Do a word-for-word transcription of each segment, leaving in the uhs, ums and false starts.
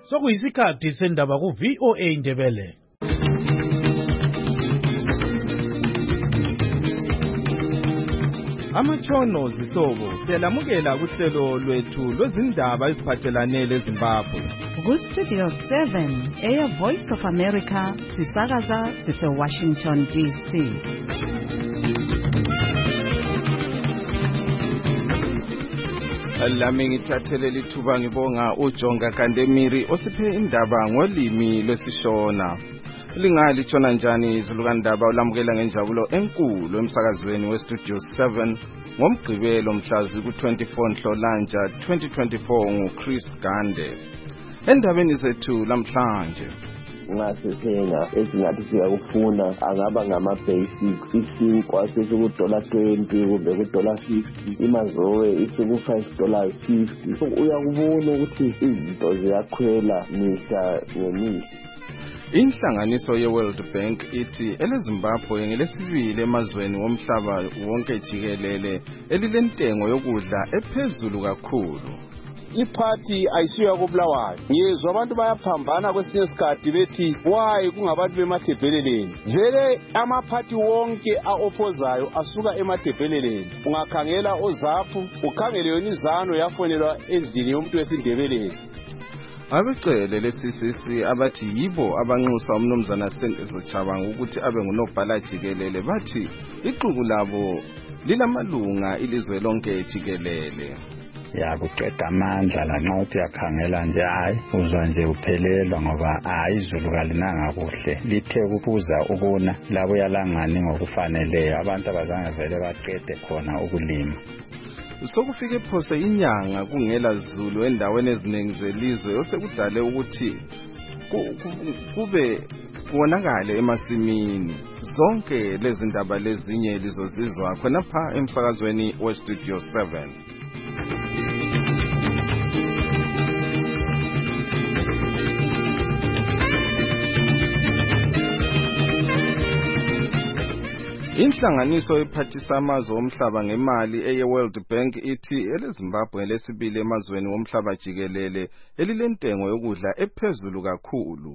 Sokuyisikhathi sendaba ku V O A Ndebele. Amatshono zihlobo siyalamukela kuhlelo lwethu lwezindaba eziphathelane leZimbabwe. Ku Studio seven, Air Voice of America, sisakaza sise Washington D C. Lami ngithathele lithuba ngibonga uJonga Kandemiri osiphe indaba ngolimi lwesishona. Lingali tshona njani izulukandaba ulamukela ngenjabulo enkulu emsakazweni weStudio seven ngomgqibelo mhlazi ku twenty-four Nhlolanja twenty twenty-four nguChris Gande. Endabeni zethu lamhlanje ngasesenga esingathi siyakufuna angaba ngama basics isinkwa sesiku dollar twenty kumbe ku dollar fifty imazowe isiku five dollars fifty uyakubona ukuthi izinto ziyakhwela mihla ngemihla. Inhlanganiso ye-World Bank ithi eleZimbabwe ngelesibili emazweni womhlaba wonke jikelele elilentengo yokudla ephezulu kakhulu. Iphathi ayisiyo kubulawayo. Ngiyezwa abantu bayaphambana kwesinye isikhathi bethi why kungabantu bemathebheleleni. Vele amaphathi wonke aopposayo asuka emathebheleleni. Ungakhangela oZAPU, ukhangele yona izano yafonelwa endlini yomuntu wesindebeleni. Abecele le-C C C abathi yibo abanxusa umnumzana Sendezo Chabanga ukuthi abe ngunobhala jikelele bathi iqhubu labo lilamalunga ilizwe lonke jikelele. Ya kuqeda amandla lanxa uthi yakhangela nje hayi uzwa nje uphelelwa ngoba hayi izulu kalinanga kuhle lithe kubuza ukuna labo yalangani ngokufaneleyo abantu abazange vele baqede khona ukulima. Sokufike phose inyanga kungela zulu endaweni eziningi zelizwe osekudale ukuthi kube kubonakale emasimini. Zonke lezi ndaba lezinye lizozizwa khona pha emsakazweni weStudio seven. Inhlanganiso ephathisa amazwe omhlaba ngemali eye-World Bank ithi eleZimbabwe lesibili emazweni womhlaba jikelele elilentengo yokudla ephezulu kakhulu.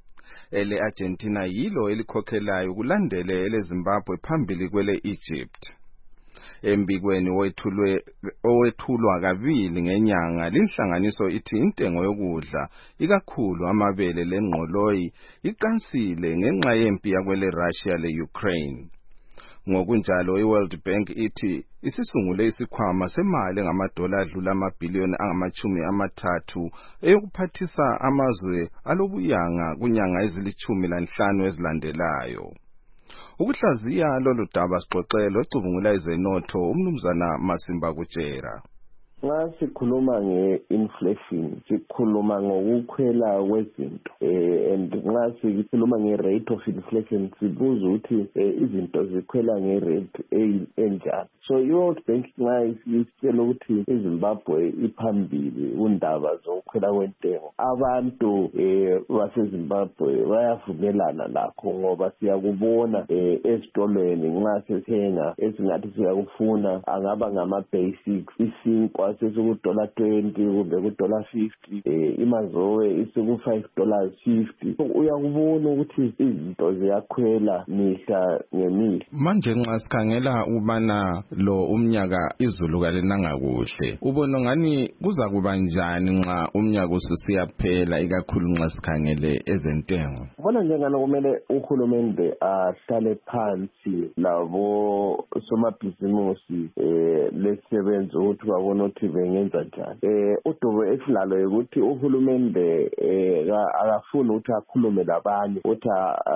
Ele Argentina yilo elikhokhelayo kulandele eleZimbabwe phambili kwele Egypt. Embikweni owethulwe owethulwa kabili ngenyanga linhlanganiso ithi intengo yokudla ikakhulu amabele lengqoloyi iqansile ngenxa yempi yakwele Russia le-Ukraine. Ngokunjalo iWorld Bank ithi isisungule isikhwama semali ngamadola adlula amabhiliyoni angamachumi amathathu eyokuphathisa amazwe alobuyanga kunyanga ezilichumi lanhlanu ezilandelayo. Ukuhlaziya lolu daba sixoxelo ecubungula izenotho umnumzana Masimba Kutshera. Nxa sikhuluma nge-inflation sikhuluma ngokukhwela kwezinto eh and nxa sikhuluma nge-rate of inflation sibuza ukuthi izinto zikhwela nge-rate enjani. So i-World Bank nxa isitshela ukuthi iZimbabwe iphambili undaba zokukhwela kwentengo abantu eh baseZimbabwe bayavumelana lakho ngoba siyakubona esitolweni nxa sithenga esingathi siyakufuna angaba ngama basics isinkwa sesiku dollar twenty kumbe ku dollar fifty eh imazowe isiku five dollars fifty uyakubona ukuthi izinto ziyakhwela mihla ngemihla. Manje nxa sikhangela ubana lo umnyaka izulu kalinanga kuhle ubona ngani kuza kuba njani nxa umnyaka ususiyaphela ikakhulu nxa sikhangele ezentengo. Bona njengana kumele uhulumende ahlale phansi labo somabhizimusi eh lesebenza ukuthi babone ukuthi bengenza njani. Eh udubo esilalo ukuthi uhulumende eh akafuni ukuthi akhulume labanye ukuthi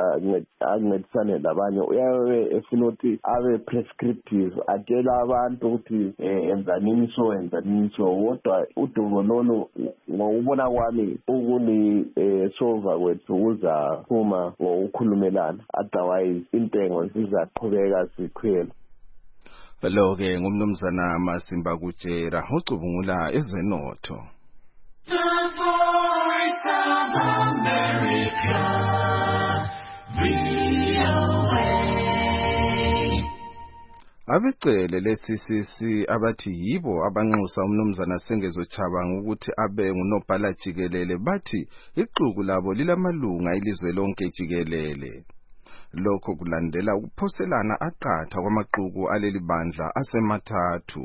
ancedisane labanye uyabe efuna ukuthi abe prescriptive atshela abantu ukuthi enzanini so enzanini so kodwa udubo lolo ngokubona kwami ukuni solve kwethu kuza phuma ngokukhulumelana otherwise intengo sizaqhubeka sikhwela. Lo ke ngumnumzana Masimba Kutshera ucubungula ezenotho. The Voice of America, V O A. Abecele le-C C C abathi yibo abanxusa umnumzana Sengezo Chabanga ukuthi abe ngunobhala jikelele bathi ixuku labo lilamalunga ilizwe lonke jikelele. Lokho kulandela ukuphoselana aqatha kwamaxuku aleli bandla asemathathu.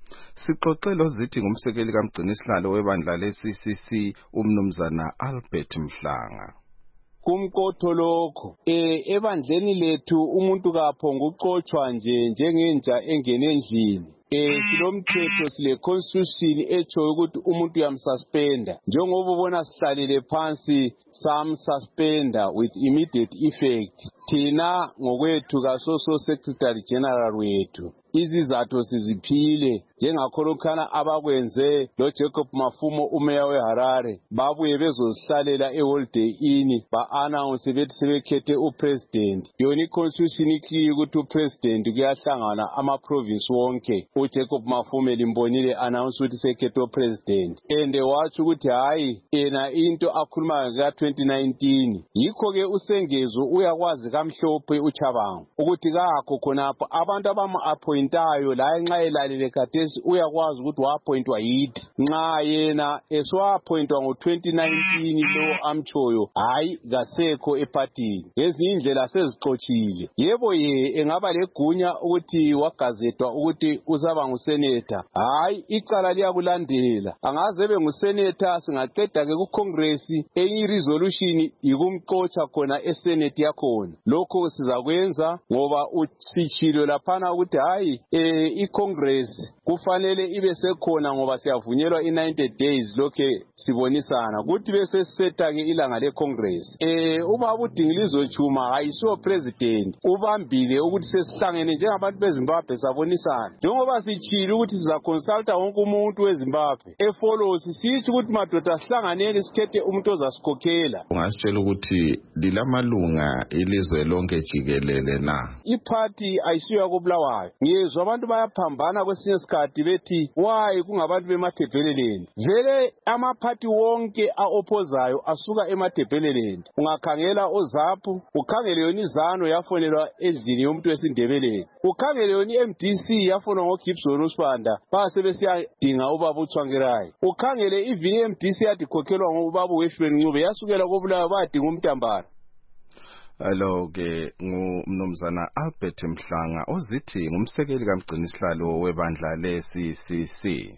Sixoxelo zithi ngumsekeli kamgcinisihlalo webandla le-C C C umnumzana Albert Mhlanga. Kumkotho lokho eh ebandleni lethu umuntu kaphonga uxoxwa nje njengenja engene endlini. Eh silomthetho sile constitution echo ukuthi umuntu uyamsuspenda njengoba ubona sihlalile phansi sam suspender with immediate effect. Thina ngokwethu kasoso secretary general wethu izizathu siziphile njengakholokana abakwenze lo Jacob Mafumo umeya weHarare babuye bezozihlalela eHoliday Inn ba announce bethi sebekhethe upresident. Yona iconstitution ikliye ukuthi upresident kuyahlangana ama province wonke. uJacob Mafumo limbonile announce ukuthi sekhethe upresident and wathi ukuthi hayi ena into akhuluma ka twenty nineteen yikho ke uSengezo uyakwazi kamhlophe uChabanga ukuthi kakho khonapho abantu abama appointayo la nxa elalele khathesi uyakwazi ukuthi waappointwa yithi nxa yena eswa appointwa ngo twenty nineteen lo amchoyo hayi kasekho epartini ngezindlela sezixoxile. Yebo ye engaba legunya ukuthi wagazetwa ukuthi uzaba ngusenator hayi icala liyakulandela angaze bengusenator singaqeda ke ku Congress enye resolution ikumxoxa khona eSenate yakhona. Lokho sizakwenza ngoba usichilo laphana ukuthi hayi eh iCongress kufanele ibe sekhona ngoba siyavunyelwa i ninety days lokhe sibonisana kuthi bese seta ke ilanga leCongress. Eh ubaba uDingilizo Chuma ayisiwo president ubambile ukuthi sesihlangene njengabantu beZimbabwe sabonisana njengoba sichilo ukuthi siza consulta wonke umuntu weZimbabwe efollows sithi ukuthi madoda sihlanganele sikhethe umuntu ozasikhokhela. Ungasitshela ukuthi lilamalunga ilizwe lonke jikelele na? Iparty ayisiyo kubulawayo ngiyezwa abantu bayaphambana kwesinye isikhathi bethi why kungabantu bemathebheleleni. Vele amaphathi wonke aopposayo asuka emathebheleleni. Ungakhangela oZAPU ukhangele yona izano yafonelwa endlini yomuntu wesindebeleni ukhangele yona iM D C yafonwa ngoGibson uSibanda base besiyadinga ubaba uTshwangirayi ukhangele even iM D C yadikhokhelwa ngobaba uWeshman Ncube yasukela kobulawa badinga umntambara. Alo ke ngumnumzana Albert Mhlanga ozithi ngumsekeli kamgcinisihlalo webandla le-C C C.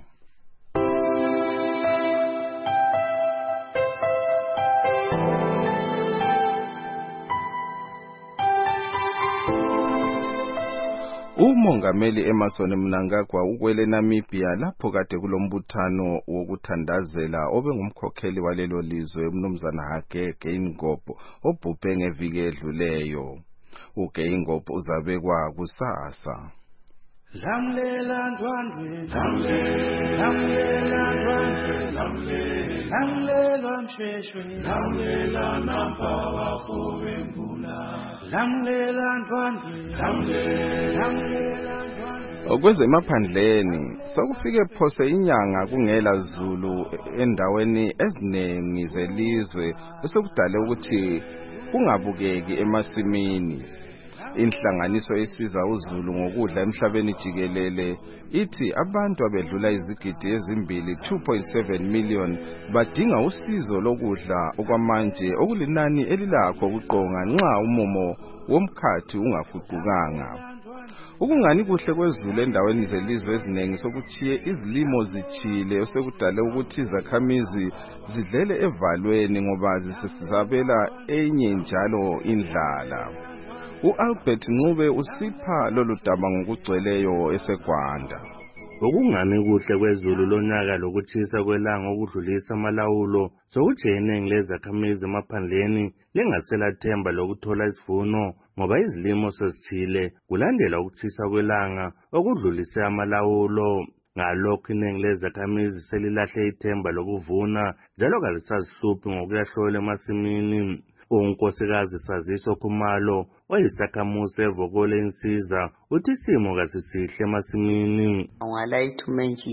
Umongameli Emmerson Mnangagwa ukwele Namibia lapho kade kulombuthano wokuthandazela obengumkhokheli walelo lizwe umnumzana Hage Geingob obhubhe ngeviki edluleyo. uGeingob uzabekwa kusasa. Lamlela ndwandwe lamlela lamlela ndwandwe lamlela lamlela msheshwe lamlela nampaba fowembula lamlela ndwandwe lamlela lamlela ndwandwe. Okwezemaphandleni sokufike phose inyanga kungela zulu endaweni eziningi zelizwe esekudala ukuthi kungabukeki emasimini. Inhlanganiso esiza uZulu ngokudla emhlabeni jikelele ithi abantu abedlula izigidi ezimbili two point seven million badinga usizo lokudla okwamanje okulinani elilakho ukuqonga nxa umumo womkhathi ungaguqukanga. Ukungani kuhle kwezulu endaweni zelizwe eziningi sokuchiye izilimo zichile osekudala ukuthi izakhamizi zidlele evalweni ngoba zisizabela enye njalo indlala. uAlbert Ncube usipha lolu daba ngokugcweleyo eseGwanda. Ukungani kuhle kwezulu lonyaka lokuthisa kwelanga okudlulisa amalawulo sokujene ngilezakhamizi emaphandleni lingasela themba lokuthola isivuno ngoba izilimo sezithile kulandela ukuthisa kwelanga okudlulisa amalawulo. Ngalokho iningi lezakhamizi selilahle ithemba lokuvuna njalo kalisazihluphi ngokuyahlola emasimini. uNkosikazi Saziso Khumalo oyisakhamuzi evokole insiza uthi isimo kasisihle emasimini. Ungalayithi umentshisi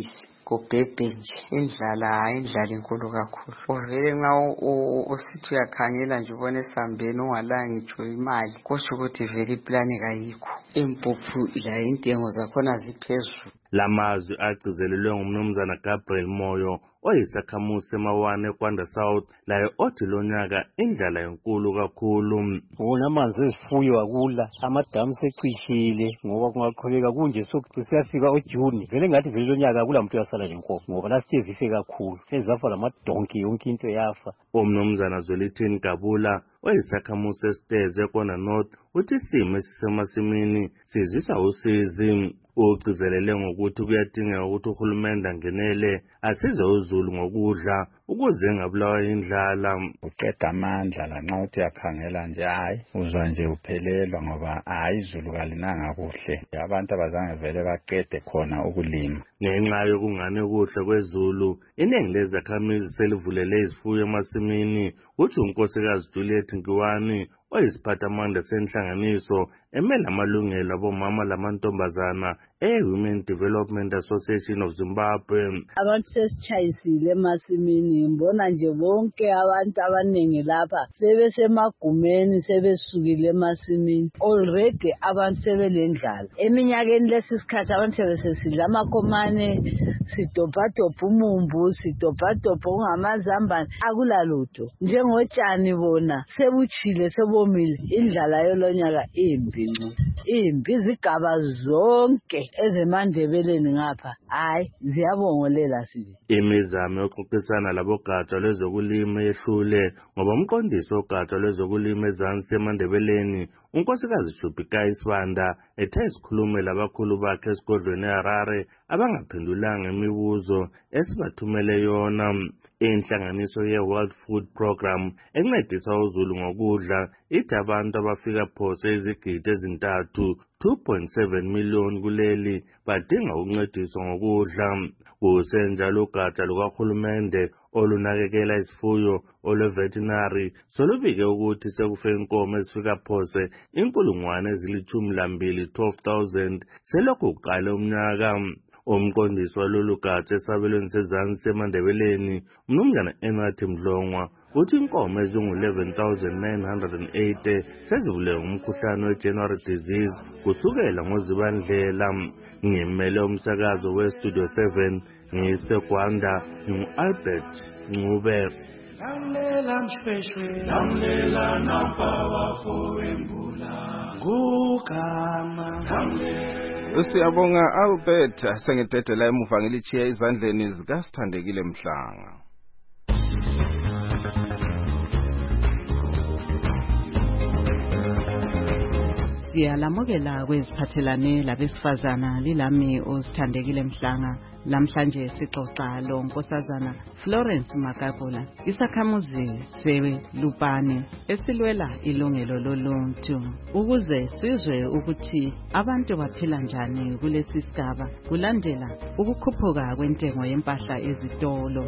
kubhebhe nje indlala hayi indlala inkulu kakhulu uvele nxa usithi uyakhangela nje ubone esambeni ungalanga ngitsho imali kusho ukuthi vele iplani kayikho impuphu la intengo zakhona ziphezulu. Lamazwi agcizelelwe ngumnumzana Gabriel Moyo oyisakhamuzi semawane eKwanda South laye othi lonyaka indlala enkulu kakhulu. Wona amanzi esifuyo akula amadamu secishile ngoba kungaqhubeka kunje sokusiyafika uJune vele ngathi vele lonyaka akula muntu uyasala lenkomo ngoba lasithe zife kakhulu ezafa lamadonki yonke into yafa. Umnumzana Zwelithini Gabula oyisakhamuzi esiteze eKwanda North uthi isimo esisemasimini sizisa usizi. Ugcizelele ngokuthi kuyadingeka ukuthi uhulumende angenele asize uZulu ngokudla ukuze engabulawa indlala. Uqeda amandla lanxa uthi yakhangela nje hayi uzwa nje uphelelwa ngoba hayi izulu kalinanga kuhle abantu abazange vele baqede khona ukulima. Ngenxa yokungane kuhle kwezulu iningi lezakhamizi selivulele izifuyo emasimini uthi unkosikazi Juliet Nkiwani oyisiphathamandla senhlanganiso emela amalungelo abomama lamantombazana e-Women Development Association of Zimbabwe. Abantu sesichayisile emasimini ngibona nje bonke abantu abaningi lapha sebesemagumeni sebesukile emasimini already abantu sebelendlala. Eminyakeni lesisikhathi abantu sebesesidla amakhomane sidobhadobha umumbu sidobhadobha ungamazambane akulalutho njengotshani bona sebuchile sebomile indlala yolonyaka imbi imbi izigaba zonke ezemandebeleni ngapha hayi ziyabongolela sibe. Imizamo yokuxoxisana labogatsha lwezokulima yehlule ngoba umqondisi wogatsha lwezokulima ezansi emandebeleni unkosikazi Jupika Isibanda ethe isikhulume labakhulu bakhe esigodlweni eHarare abangaphendulanga imibuzo esibathumele yona. Inhlanganiso ye-World Food Program encedisa uZulu ngokudla ithi abantu abafika phose izigidi ezintathu two point seven million kuleli badinga ukuncediswa ngokudla. Kusenjalo ugatsha lukahulumende olunakekela isifuyo olwe-veterinary solubike ukuthi sekufe inkomo ezifika phose inkulungwane ezilithumi lambili twelve thousand selokhu kuqale umnyaka. Umqondisi walolu gatsha esabelweni sezansi semandebeleni umnumzana Enathi Mdlongwa uthi inkomo ezingu-eleven thousand nine hundred eighty sezivule ngumkhuhlane we-January disease kusukela ngoZibandlela. Ngimele umsakazo we-Studio seven ngiseGwanda ngu-Albert Ncube. Lamlela mshweshwe lamlela nampabafo embula ngugama lamlela. Siyabonga Albert sengidedela emuva ngilichiya izandleni zikaSithandekile Mhlanga. Siyalamukela kweziphathelane labesifazana lilami uSithandekile Mhlanga. Lamhlanje sixoxa lo nkosazana Florence Makabula isakhamuzi seLupane esilwela ilungelo loluntu ukuze sizwe ukuthi abantu baphila njani kulesi sigaba kulandela ukukhuphuka kwentengo yempahla ezitolo.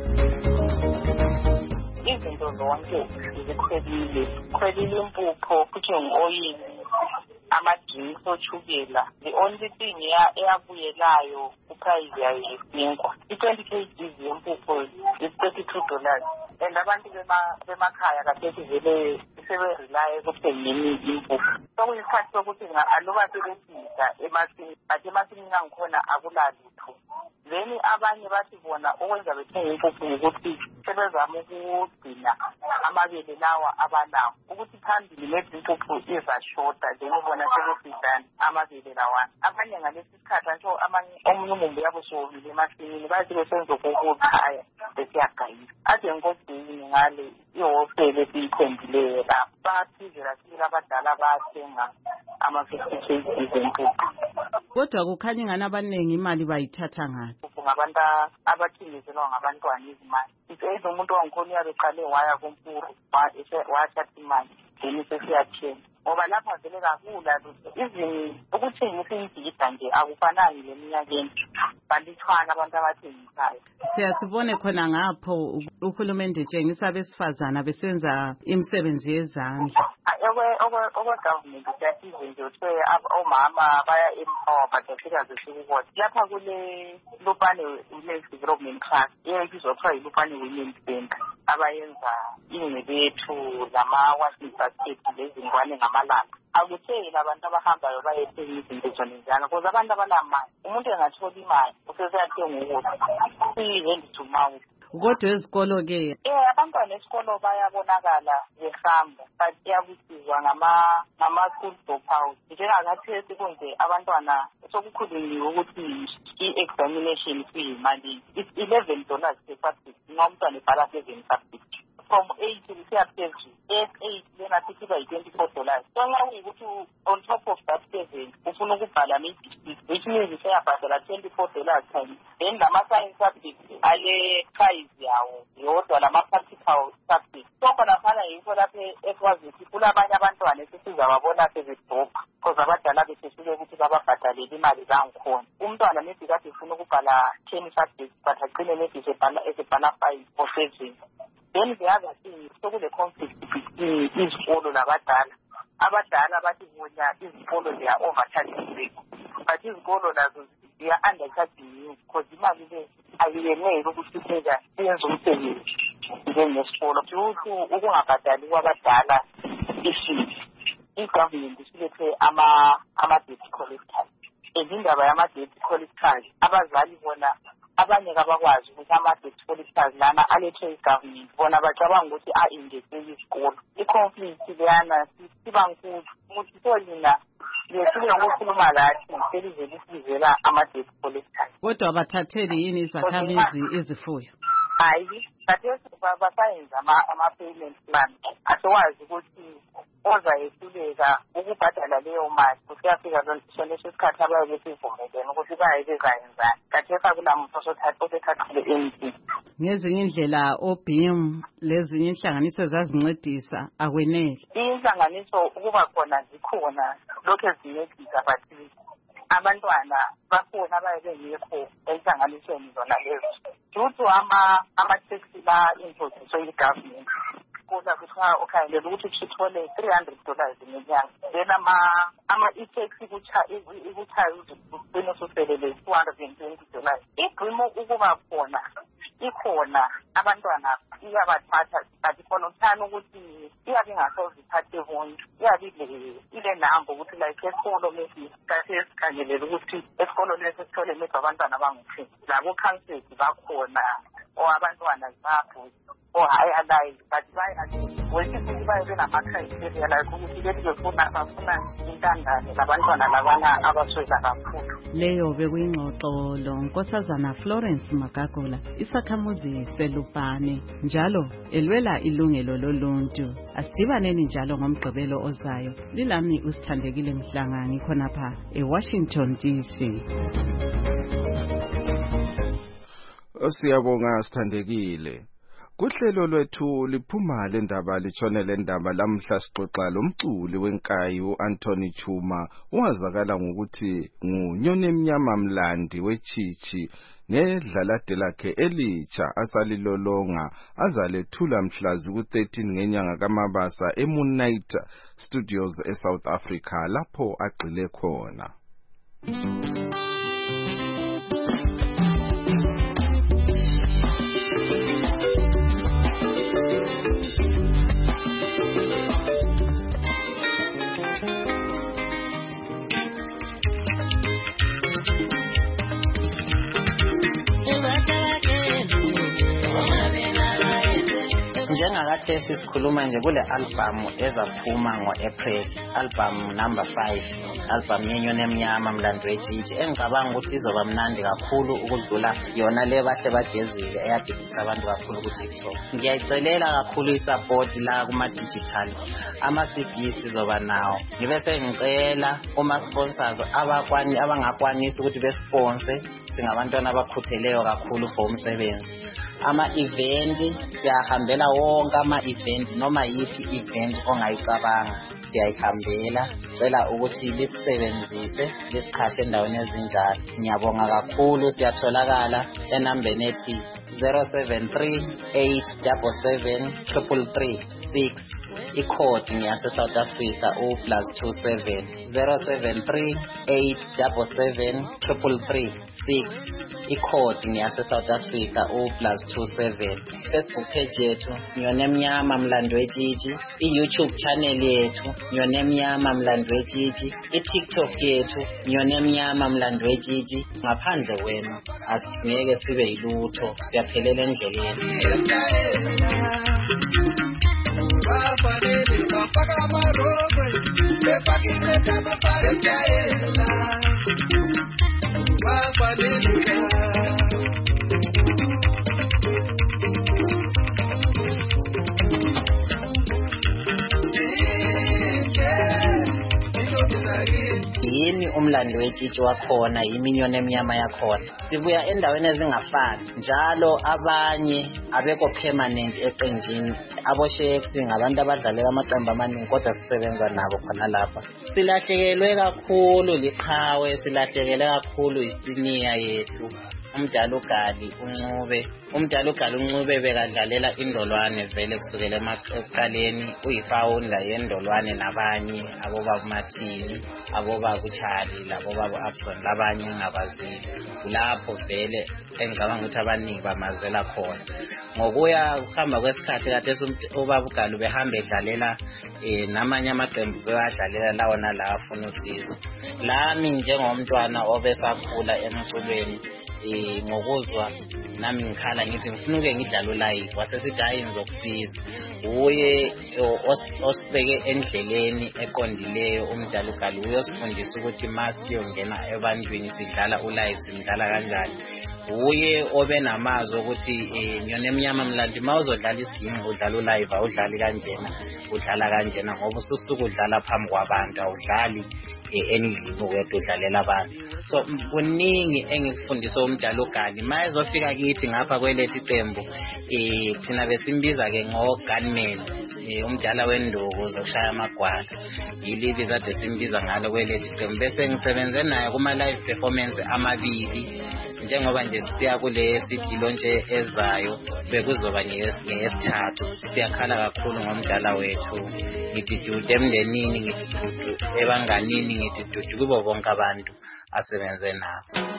Izinto zonke zikhwelile khwelile impupho futhi ngoyini amadrinks ochukela. The only thing eyabuyelayo uprice yayo isinkwa i-twenty kgs yempupho is thirty-two dollars and abantu bemakhaya kasethi vele seberelaye ekuthengeni impupho. Sokuyisikhathi sokuthi aluba sebesida emasini but emasimini angikhona akulalutho. Then abanye bathi bona okwenza bethenga impupho ukuthi sebezama ukugcina amabele lawa abanawo ukuthi phambili lezi impupho izashota then bona sebesizana amabele lawana. Abanye ngalesi sikhathi nje amanye omunye umumbu yabo sowomile emasimini bathi besenza ukukhaya besiyagayisa. Ade ngobhini ngale ihostele esiyithembileyo lapha baphizela sibili abadala bathenga ama-fifty kgs empupho. Kodwa kukhanya ingane abaningi imali bayithatha ngaphi? Ngabantu abathengiselwa ngabantwana izimali. Isenze umuntu wangikhona uyabe eqale waya kumpuru wathatha imali then sesiyathenga ngoba lapha vele kakula izini ukuthengisa imbhida nje akufanani leminyakeni balithwana abantu abathengisayo. Siyasibone khona ngapho uhulumende etshengisa abesifazana besenza imisebenzi yezandla. Okwe-government kuyasiza nje kuthiwe omama baya empower badafika zesikukodwa. Lapha kule Lupane Women's Development Trust eyayibizwa kuthiwa yi-Lupane Women's Center abayenza ingcebethu lama-washing basket lezingwane ngamalanga. Akutheli abantu abahambayo bayethenga izinto zona njalo because abantu abanamali umuntu engathola imali useseyathenga ukudla kuyi-hand-to-mouth. Kodwa ezikolo ke eh abantwana esikolo bayabonakala behamba but iyabusizwa ngama ngama-school dropout. Njengakathesi konje abantwana sokukhulunywe ukuthi i-examination kuyimali it's eleven dollars per subject nxa umntwana ebhala seven subject from eight kusiya phezulu. Yes, eight lena sithi ba twenty-four dollars. So nxa kuyikuthi on top of that seven ufuna ukubhala maybe six, which means useyabhadala twenty-four dollars times. Then lama-science subject ale price yawo yodwa lama-practical subject. So khona fana yikho lapho ekwazi ukuthi kulabanye abantwana esesizababona sebedobha because abadala besesuke ukuthi bababhadalele imali zangikhona. Umntwana maybe kade ufuna ukubhala ten subjects but agcine maybe esebhala five or seven. Then the other thing sokule conflict between izikolo nabadala. Abadala bathi bona izikolo they are overcharging but izikolo nazo they are undercharging because imali le ayiyenele ukuthi senza yenza umsebenzi njengesikolo. Ukuthi ukungabhadali kwabadala isizwe i-government isilethe ama ama-debt collectors. Izindaba yama-debt collectors abazali bona abanye kabakwazi ukuthi ama-debt collectors lana alethwe i-government bona bacabanga ukuthi a-ingeze isikolo. I-conflict leyana siba nkulu ukuthi solina lesile ngokukhuluma lathi selivele isizela ama-debt collectors. Kodwa abathatheli yini izakhamizi ezifuyo? Hayi kathesi basayenza ama-payment plan asewazi ukuthi ozayehluleka ukubhadala leyo mali kusiyafika sona isikhathi abaye besivumelene ukuthi baye bezayenzani. Kathesi akulamuntu osethathile emntwini. Ngezinye indlela oBIM lezinye inhlanganiso zazincedisa akwenele. Inhlanganiso ukuba khona zikhona lokho ezincedisa but abantwana bakhona abaye bengekho enhlanganisweni zona lezo. Due to ama ama-tax la imposition yi-government kuza kuthiwa okay ukuthi kuthole three hundred dollars ngenyanga. Then ama ama-e-tax ikuchaye ugcine ususelele two hundred and twenty dollars. Igcimo ukuba khona ikhona abantwana iyabathatha but khona uthana ukuthi iyabe ingasozithathe bonke. Iyabe ile number ukuthi like esikolo maybe kathi esikhangelele ukuthi esikolo leso sithole maybe abantwana abangu-ten. Labo councils bakhona or abantwana zabo or higher life but wethi futhi baye benama-criteria like ukuthi bethi befuna bafuna intandane labantwana labana abaswela kakhulu. Leyo bekuyingxoxo lo Nkosazana Florence Magagula isakhamuzi seLupane njalo elwela ilungelo loluntu. Asidibaneni njalo ngomgqibelo ozayo. Lilami uSithandekile Mhlanga ngikhonapha eWashington D C. Siyabonga Sithandekile. Kuhlelo lwethu liphuma lendaba litshone lendaba lamhla sixoxa lomculi wenkayi uAnthony Chuma owazakala ngokuthi ngunyoni emnyama mlandi wechichi ngedlalade lakhe elitsha asalilolonga azalethula mhlazi ku-thirteen ngenyanga kaMabasa eMoonlight Studios eSouth Africa lapho agxile khona. Njengakathesi sikhuluma nje kule album ezaphuma ngo-April, album number five, album yenyoni emnyama mlando wejiji engicabanga ukuthi izoba mnandi kakhulu ukudlula yona le bahle bagezile eyadibisa abantu kakhulu ku-TikTok. Ngiyayicelela kakhulu i-support la kuma-digital, ama-C D sizoba nawo. Ngibe sengicela kuma-sponsors abangakwanisi ukuthi besponse, singabantwana abakhutheleyo kakhulu for umsebenzi. Ama-event siyahambela wonke ama-event noma yipi event ongayicabanga siyayihambela sicela ukuthi lisebenzise lisikhashe endaweni ezinjalo. Ngiyabonga kakhulu. Siyatholakala enambeni ethi zero seven three eight seven seven three three three six. Ikhodi ngiyase South Africa u plus two seven zero seven three eight seven seven three three three six. Ikhodi ngiyase South Africa u plus two seven. Facebook page yethu Nyoni Emnyama Mlando Wetshitshi. I-YouTube channel yethu Nyoni Emnyama Mlando Wetshitshi. I-TikTok yethu Nyoni Emnyama Mlando Wetshitshi. Ngaphandle wena asingeke sibe yilutho, siyaphelela endleleni. Yini umlando wetshitshi wakhona, yimi Nyoni Emnyama yakhona. Sibuya endaweni ezingafani, njalo abanye abekho permanent eqenjini. Abo chefs ngabantu abadlalela amaqembu amaningi kodwa sisebenza nabo khona lapha. Silahlekelwe kakhulu liqhawe, silahlekelwe kakhulu isiniya yethu. Umdala uGali uNcube, umdala uGali uNcube bekadlalela indolwane vele kusukela emaqaleni, uyifounder yendolwane nabanye abobaba Mathini, abobaba uCharlie, labobaba Abson labanye ngabazi. Kulapho vele engicabanga ukuthi abaningi bamazela khona. Ngokuya ukuhamba kwesikhathi kade ubaba uGali ubehamba edlalela eh namanye amaqembu bewadlalela lawo nalawo afuna usizo. Lami njengomntwana obesakhula emculweni eh ngokuzwa nami ngikhala ngithi ngifuna uke ngidlala live, wasesithi hayi ngizokusiza. Uye osibeke endleleni eqondileyo umdala uGali uyosifundisa ukuthi masiyongena ebantwini sidlala ulive sidlala kanjani. Uye obe namazwi ukuthi eh Nyoni Emnyama Mlando mawuzodlala isigini udlala ulive awudlali kanjena, udlala kanjena ngoba ususuka udlala phambi kwabantu awudlali endlini ukwethu udlalela abantu. So kuningi engikufundisa umdala uGali. Mayezofika kithi ngapha kwelethi iqembu eh thina besimbiza ke ngo gunman, eh umdala wenduku zokushaya amagwala. Yilibi zade simbiza ngalo kwelethi iqembu. Bese ngisebenze naye kuma live performance amabili. Njengoba nje siya kule sidilo nje ezayo bekuzoba ngeyesithathu. Siyakhala kakhulu ngomdala wethu. Ngithi dudu emndenini, ngithi dudu ebanganini, ngithi dudu kubo bonke abantu asebenze nabo.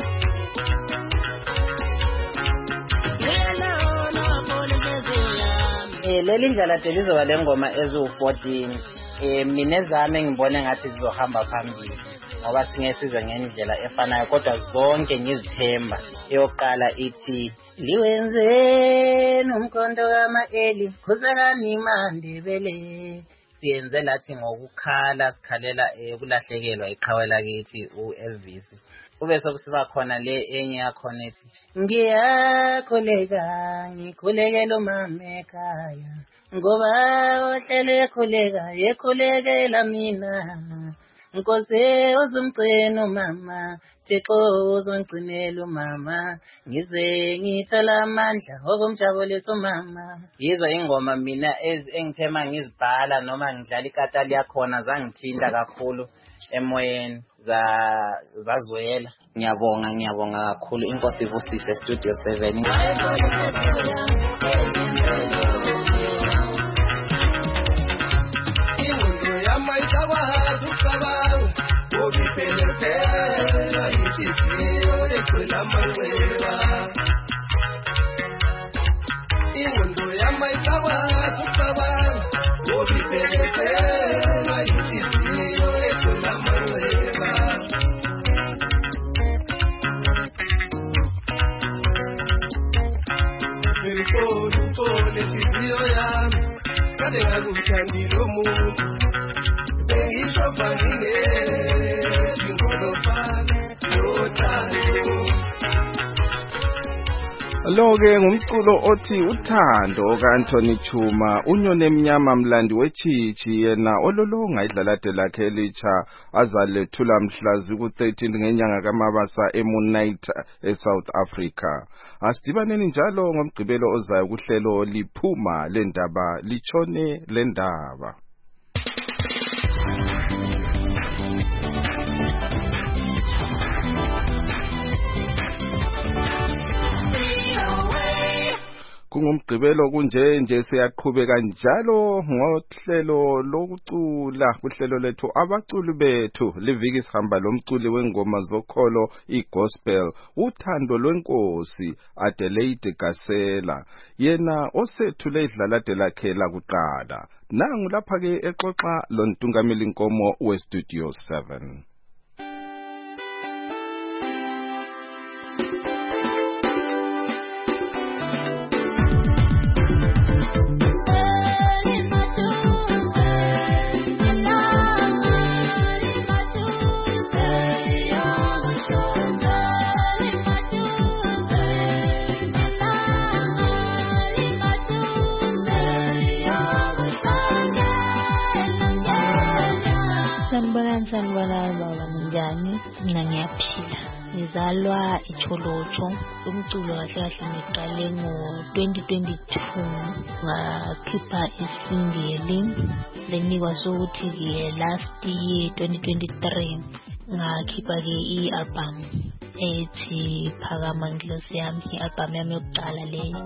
Eh leli ndlela delizoba lengoma ezu fourteen. Eh mina ezami ngibone ngathi zizohamba phambili ngoba singesiza ngendlela efanayo kodwa zonke ngizithemba. Eyoqala ithi liwenze nomkondo kamaeli khuzakani mandebele. Siyenze lathi ngokukhala sikhalela ukulahlekelwa iqhawe lakithi uElvis. Ube sokusiba khona le enye yakhona ethi ngiyakholeka ngikhulekela umama ekhaya ngoba ohlele khuleka yekhulekela mina. Nkosi uzumgcina umama, Thixo uzongcinela umama, ngize ngithola amandla okumjabulisa umama. Yizo ingoma mina engithema ngizibhala noma ngidlala ikatali yakhona zangithinta kakhulu emoyeni za zazwela. Ngiyabonga ngiyabonga kakhulu inkosi ivusise Studio seven. Lo-ke ngumculo othi uthando ka-Anthony Chuma, uNyoni Emnyama Mlando Wetshitshi, yena ololonga idlalade lakhe elitsha azalethula mhla ziku-thirteen ngenyanga kaMabasa eMoonlight eSouth Africa. Asidibaneni njalo ngomgqibelo ozayo kuhlelo liphuma lendaba litshone lendaba. kungumgqibelo kunje nje siyaqhubeka njalo ngohlelo lokucula kuhlelo lethu abaculi bethu liviki sihamba lomculi wengoma zokholo igospel uthando lwenkosi Adelaide Gasela yena osethule idlalade lakhe lakuqala nangu lapha ke exoxa lontungameli inkomo we Studio seven. Sanibonani baba njani mina ngiyaphila ngizalwa eCholocho umculo kahle kahle ngiqale ngo twenty twenty-two ngakhipha isingeli lenikwa sokuthi ke last year twenty twenty-three ngakhipha ke i-album ethi Phakama Ngilosi Yami i-album yami yokuqala leyo.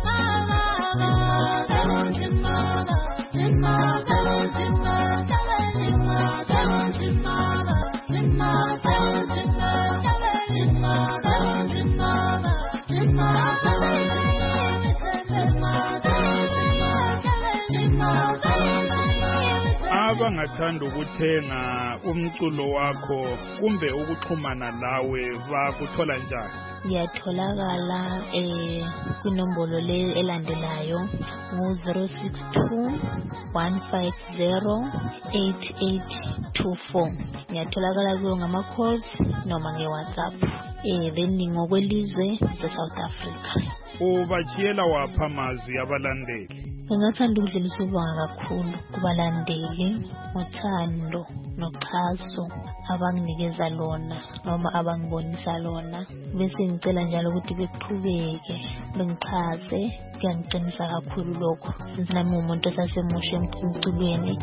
Abangathanda ukuthenga umculo wakho kumbe ukuxhumana lawe bakuthola njani? Yatholakala eh kwinombolo le elandelayo ngo zero six two one five zero eight eight two four. Yatholakala kuyo ngama calls noma nge WhatsApp. Eh then ngokwelizwe e South Africa. Ubachiyela wapha amazwi abalandeli? Ngingathanda ukudlulisa ubonga kakhulu kubalandeli ngothando noxhaso abanginikeza lona noma abangibonisa lona bese ngicela njalo ukuthi beqhubeke bengixhase kuyangiqinisa kakhulu lokho since nami umuntu osasemusha emculweni.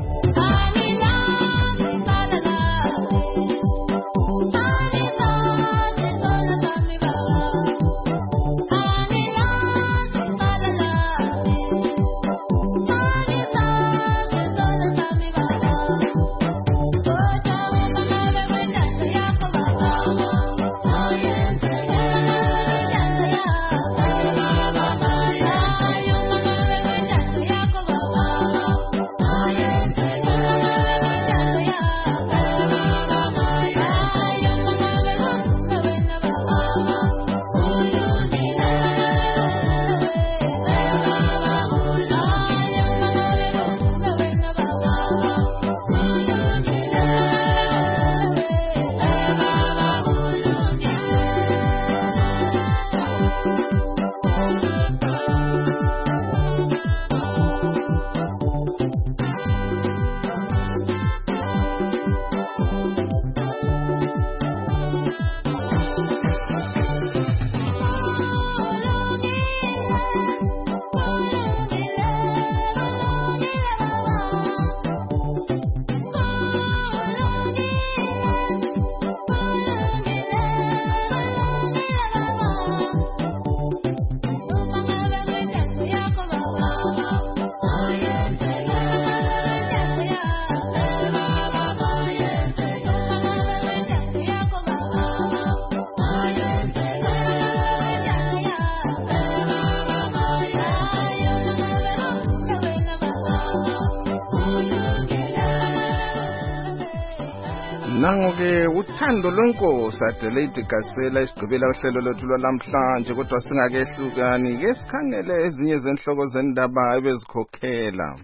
Nangoke uthando lwenkosi Adelaide Gasela isigqibela uhlelo lethu lwamhlanje kodwa singakehlukani ke sikhangele ezinye zenhloko zendaba ebezikhokhela.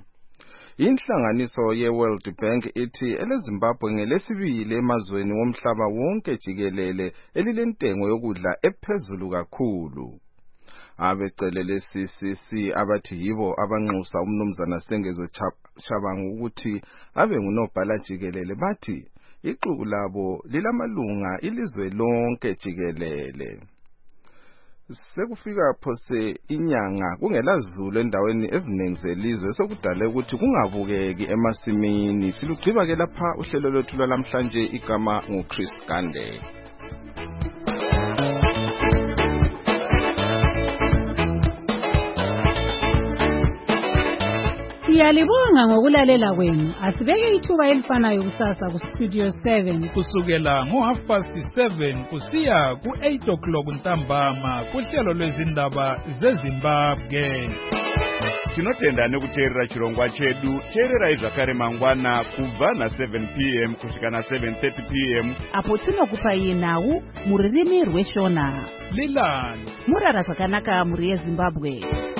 Inhlanganiso ye-World Bank ithi eleZimbabwe ngelesibili emazweni womhlaba wonke jikelele elilentengo yokudla ephezulu kakhulu. Abecelele C C C abathi yibo abanxusa umnumzana Sengezo Chabangu ukuthi abe ngunobhala jikelele bathi ixuku labo lilamalunga ilizwe lonke jikelele. Sekufika phose inyanga kungelazulu endaweni eziningi zelizwe sokudala ukuthi kungabukeki emasimini. Silugqiba ke lapha uhlelo lwethu lwamhlanje igama nguChris Gande. Siyalibonga ngokulalela kwenu. Asibeke ithuba elifanayo kusasa ku Studio seven kusukela ngo half past seven kusiya ku eight o'clock ntambama kuhlelo lwezindaba zeZimbabwe. Tinotenda nekuteerera chirongwa chedu. Teererai zvakare mangwana kubva na seven p m kusvika na seven thirty p m apo tinokupai nhau muririmi rweshona. Lilani murara zvakanaka muri yeZimbabwe.